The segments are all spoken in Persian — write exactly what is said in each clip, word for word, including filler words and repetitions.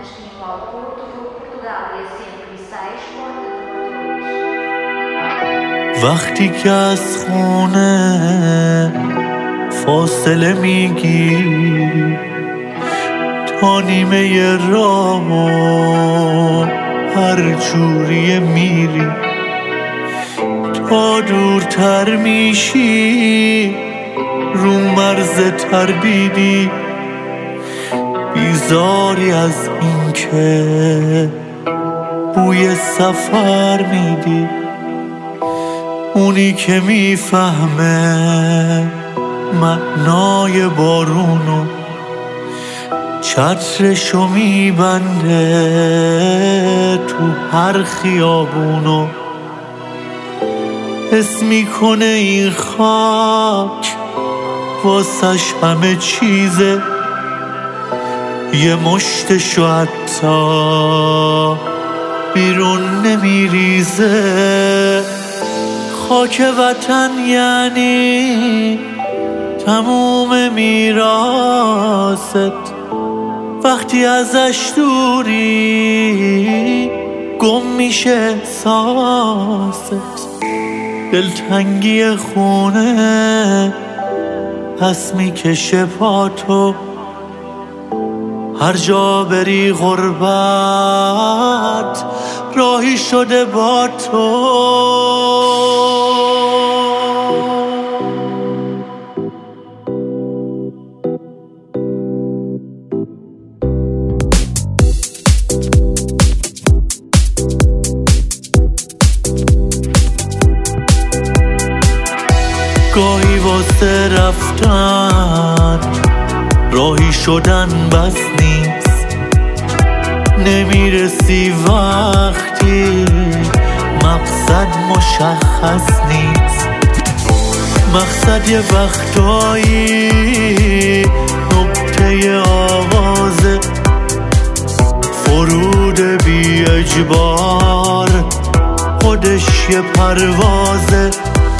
destino ao Porto, voo Portugália cento e seis, porta número dois. وقتی که از خونه فاصله میگی تا نیمه راه هر جوری میری، تا دورتر میشی رو مرز تردیدی، بیزاری از این که بوی سفر میدی. اونی که میفهمه معنای بارونو چترشو میبنده تو هر خیابونو، حس میکنه این خاک واسش همه چیزه، یه مشتشو حتی بیرون نمیریزه. خاک وطن یعنی تموم میراثت، وقتی ازش دوری گم میشه احساست. دلتنگی خونه پس میکشه پاتو، هر جا بری غربت راهی شده با تو. گاهی واسه رفتن راهی شدن بس نیست، نمیرسی وقتی مقصد مشخص نیست. مقصد یه وقتایی نقطه آغازه، فرود بی اجبار خودش یه پروازه.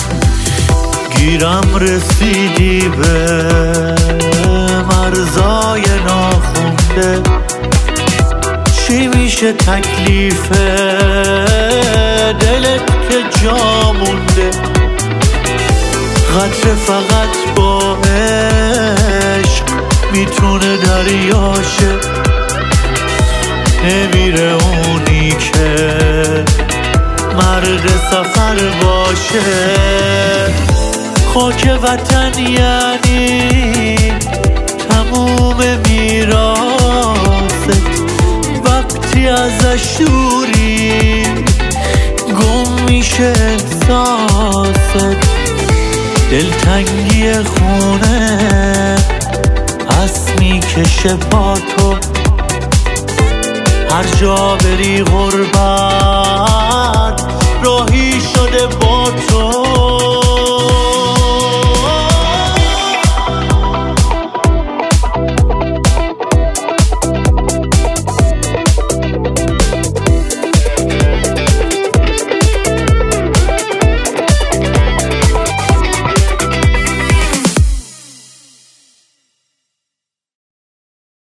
گیرم رسیدی به مرزای ناخونده، چی میشه تکلیف دلت که جا مونده؟ قطره فقط با عشق میتونه دریاشه، نمیره اونی که مرد سفر باشه. خاک وطن یعنی تموم میراثت، وقتی ازش دوری گم میشه احساست. دلتنگی خونه پس میکشه پاتو، هر جا بری غربت راهی